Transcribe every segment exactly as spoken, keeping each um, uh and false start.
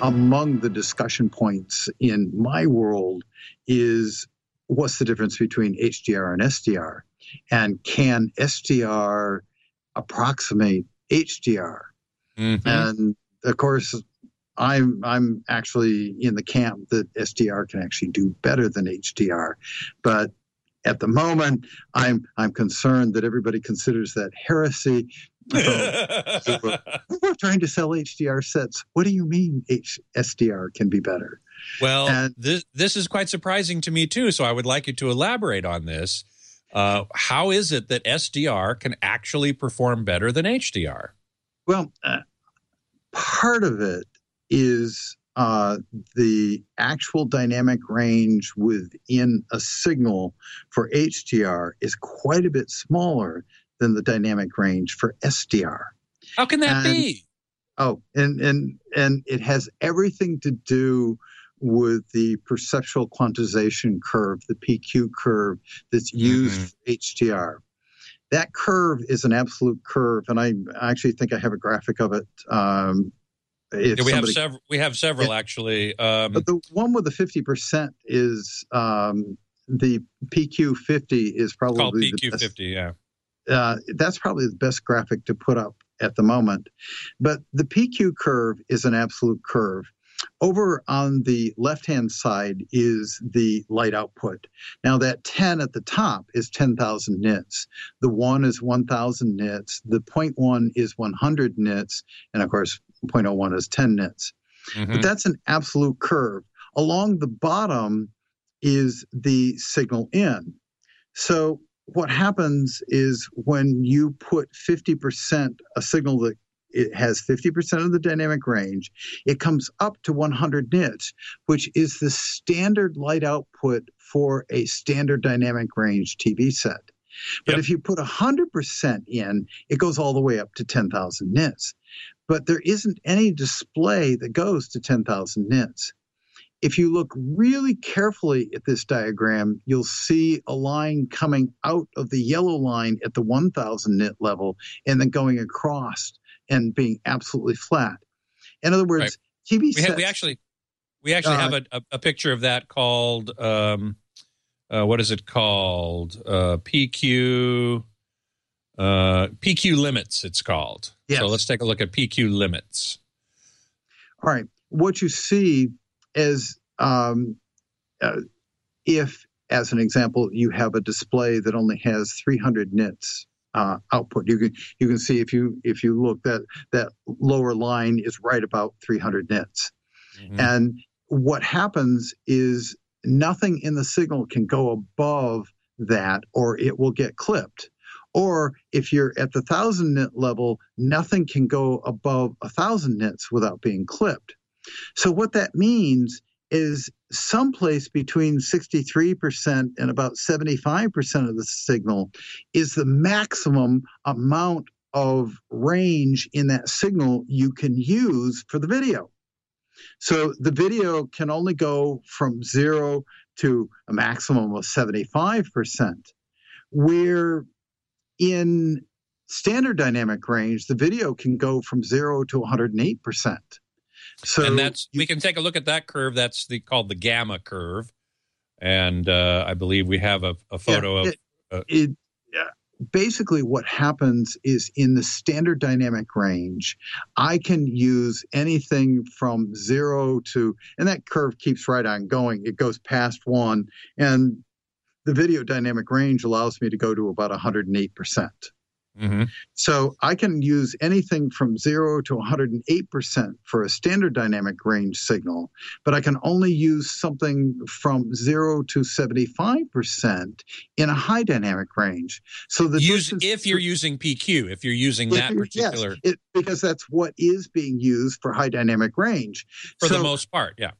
among the discussion points in my world is what's the difference between H D R and S D R? And can S D R approximate H D R? Mm-hmm. And of course, I'm I'm actually in the camp that S D R can actually do better than H D R. But at the moment, I'm I'm concerned that everybody considers that heresy. So we're, we're trying to sell H D R sets. What do you mean H- S D R can be better? Well, and, this this is quite surprising to me too. So I would like you to elaborate on this. Uh, how is it that S D R can actually perform better than H D R? Well, uh, part of it is uh, the actual dynamic range within a signal for H D R is quite a bit smaller than the dynamic range for S D R. How can that and, be? Oh, and and and it has everything to do with the perceptual quantization curve, the P Q curve that's used mm-hmm. for H D R. That curve is an absolute curve, and I actually think I have a graphic of it. Um, if yeah, we somebody, have several. We have several yeah, actually. Um, but the one with the fifty percent is um, the P Q fifty is probably called the P Q fifty. best. Yeah, uh, that's probably the best graphic to put up at the moment. But the P Q curve is an absolute curve. Over on the left-hand side is the light output. Now, that ten at the top is ten thousand nits. The one is one thousand nits. The zero point one is one hundred nits. And, of course, zero point zero one is ten nits. Mm-hmm. But that's an absolute curve. Along the bottom is the signal in. So what happens is when you put fifty percent, a signal that it has fifty percent of the dynamic range, it comes up to one hundred nits, which is the standard light output for a standard dynamic range T V set. But yep. if you put one hundred percent in, it goes all the way up to ten thousand nits. But there isn't any display that goes to ten thousand nits. If you look really carefully at this diagram, you'll see a line coming out of the yellow line at the one thousand nit level and then going across and being absolutely flat. In other words, right. T V we sets... Have, we actually, we actually uh, have a, a, a picture of that called, um, uh, what is it called? Uh, P Q, uh, P Q limits, it's called. Yes. So let's take a look at P Q limits. All right. What you see is um, uh, if, as an example, you have a display that only has three hundred nits, Uh, output. You can you can see if you if you look that that lower line is right about three hundred nits, mm-hmm. and what happens is nothing in the signal can go above that, or it will get clipped. Or if you're at the thousand nit level, nothing can go above a thousand nits without being clipped. So what that means is someplace between sixty-three percent and about seventy-five percent of the signal is the maximum amount of range in that signal you can use for the video. So the video can only go from zero to a maximum of seventy-five percent, where in standard dynamic range, the video can go from zero to one hundred eight percent. So and that's you, we can take a look at that curve. That's the called the gamma curve, and uh, I believe we have a, a photo yeah, of. Uh, it, it, uh, basically, what happens is in the standard dynamic range, I can use anything from zero to, and that curve keeps right on going. It goes past one, and the video dynamic range allows me to go to about one hundred eight percent. Mm-hmm. So I can use anything from zero to one hundred eight percent for a standard dynamic range signal, but I can only use something from zero to seventy-five percent in a high dynamic range. So the use if you're using P Q, if you're using that particular, yes, it, because that's what is being used for high dynamic range for so, the most part. Yeah,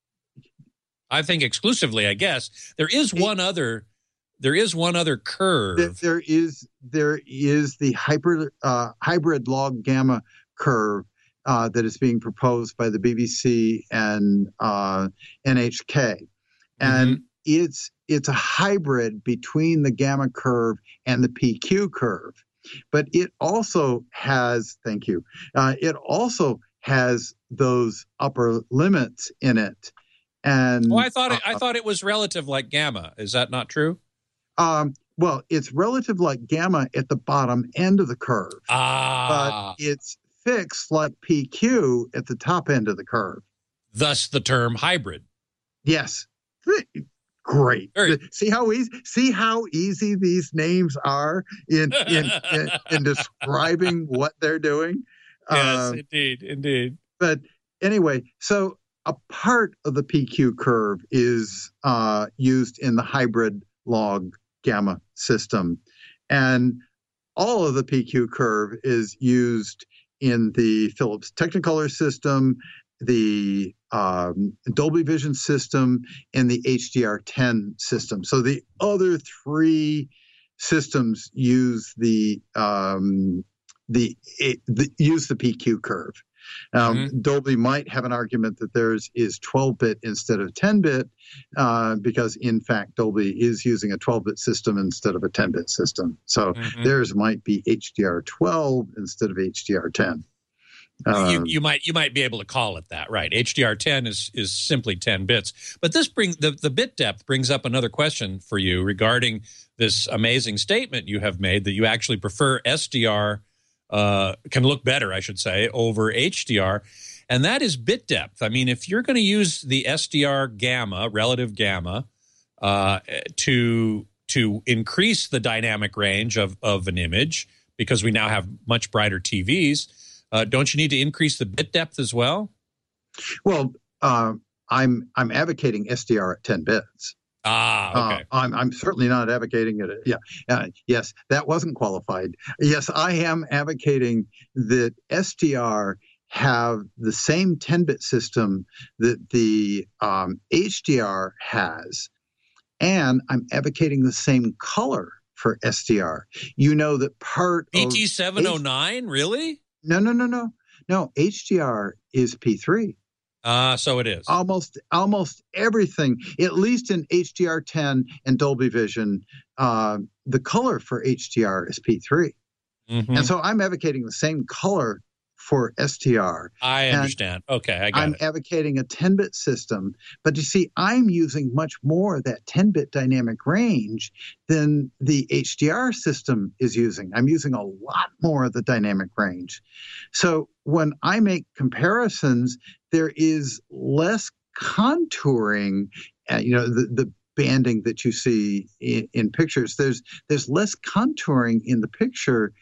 I think exclusively. I guess there is one it, other. There is one other curve. There, there is there is the hybrid uh, hybrid log gamma curve uh, that is being proposed by the B B C and uh, N H K, and mm-hmm. it's it's a hybrid between the gamma curve and the P Q curve, but it also has thank you. Uh, it also has those upper limits in it. And oh, I thought it, uh, I thought it was relative like gamma. Is that not true? Um, well, it's relative like gamma at the bottom end of the curve, Ah, but it's fixed like P Q at the top end of the curve. Thus the term hybrid. Yes. Great. Very. See how easy see how easy these names are in in in, in describing what they're doing. Yes, um, indeed, indeed. But anyway, so a part of the P Q curve is uh, used in the hybrid log gamma system, and all of the P Q curve is used in the Philips Technicolor system, the um, Dolby Vision system, and the H D R ten system. So the other three systems use the um, the, the use the P Q curve. Um, Mm-hmm. Dolby might have an argument that theirs is twelve bit instead of ten bit, uh, because in fact Dolby is using a twelve bit system instead of a ten bit system. So Mm-hmm. theirs might be H D R twelve instead of H D R ten. Um, you, you might you might be able to call it that, right? H D R ten is is simply ten bits. But this brings the, the bit depth brings up another question for you regarding this amazing statement you have made that you actually prefer S D R, uh, can look better, I should say, over H D R, and that is bit depth. I mean, if you're going to use the S D R gamma, relative gamma, uh, to to increase the dynamic range of of an image, because we now have much brighter T Vs. Uh, don't you need to increase the bit depth as well? Well, uh, I'm I'm advocating S D R at ten bits. Ah, okay. Uh, I'm I'm certainly not advocating it. Yeah, uh, yes, that wasn't qualified. Yes, I am advocating that S D R have the same ten bit system that the um, H D R has, and I'm advocating the same color for S D R. You know that part B of T seven oh nine, really? No, no, no, no, no. H D R is P three. Ah, uh, so it is. Almost, almost everything, at least in H D R ten and Dolby Vision, uh, the color for H D R is P three. Mm-hmm. And so I'm advocating the same color for S D R. I understand. And okay, I got I'm it. advocating a ten bit system, but you see, I'm using much more of that ten bit dynamic range than the H D R system is using. I'm using a lot more of the dynamic range. So when I make comparisons, there is less contouring, uh, you know, the, the banding that you see in, in pictures. There's there's less contouring in the picture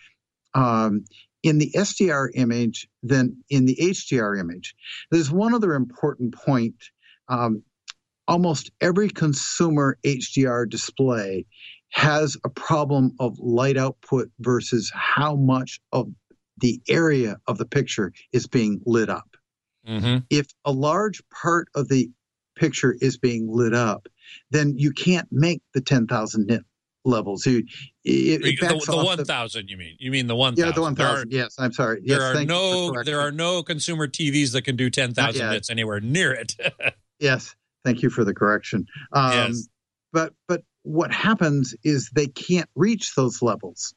um, in the S D R image than in the H D R image. There's one other important point. Um, almost every consumer H D R display has a problem of light output versus how much of the area of the picture is being lit up. Mm-hmm. If a large part of the picture is being lit up, then you can't make the ten thousand nit levels. You, it, it the the one thousand, you mean? You mean the one thousand? Yeah, the one thousand. Yes, I'm sorry. Yes, there are no there are no consumer T Vs that can do ten thousand nits anywhere near it. Yes, thank you for the correction. Um, yes. But but what happens is they can't reach those levels.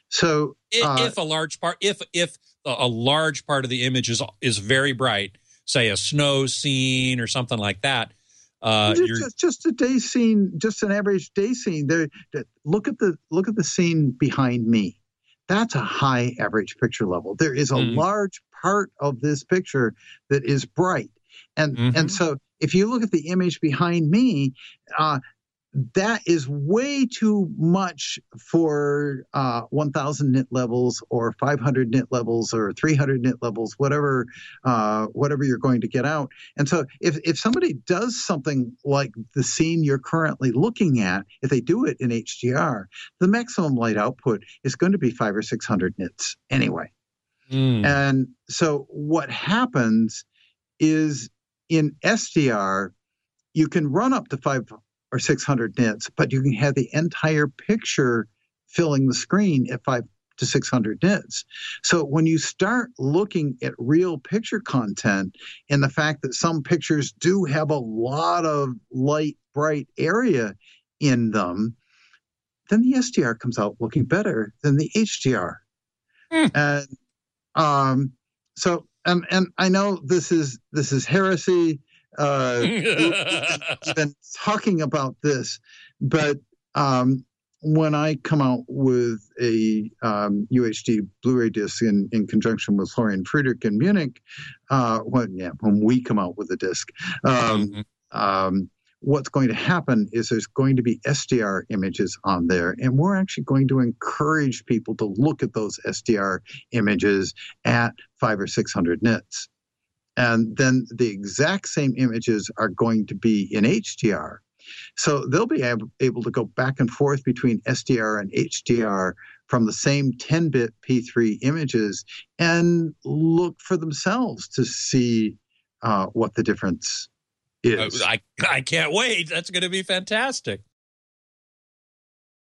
So if, uh, if a large part, if if a large part of the image is is very bright, say a snow scene or something like that. Uh, just, you're, just, just a day scene, just an average day scene. There, look at the look at the scene behind me. That's a high average picture level. There is a mm-hmm. large part of this picture that is bright, and mm-hmm. and so if you look at the image behind me, uh, that is way too much for uh, one thousand nit levels or five hundred nit levels or three hundred nit levels, whatever uh, whatever you're going to get out. And so if, if somebody does something like the scene you're currently looking at, if they do it in H D R, the maximum light output is going to be five or six hundred nits anyway. Mm. And so what happens is in S D R, you can run up to five or six hundred nits, but you can have the entire picture filling the screen at five to six hundred nits. So when you start looking at real picture content and the fact that some pictures do have a lot of light, bright area in them, then the S D R comes out looking better than the H D R. Mm. And um, so and and I know this is this is heresy. Uh, we've been talking about this, but um, when I come out with a um, U H D Blu-ray disc in, in conjunction with Florian Friedrich in Munich, uh, when, yeah, when we come out with a disc, um, mm-hmm. um, what's going to happen is there's going to be S D R images on there, and we're actually going to encourage people to look at those S D R images at five or six hundred nits. And then the exact same images are going to be in H D R. So they'll be able, able to go back and forth between S D R and H D R from the same ten-bit P three images and look for themselves to see uh, what the difference is. I, I can't wait. That's going to be fantastic.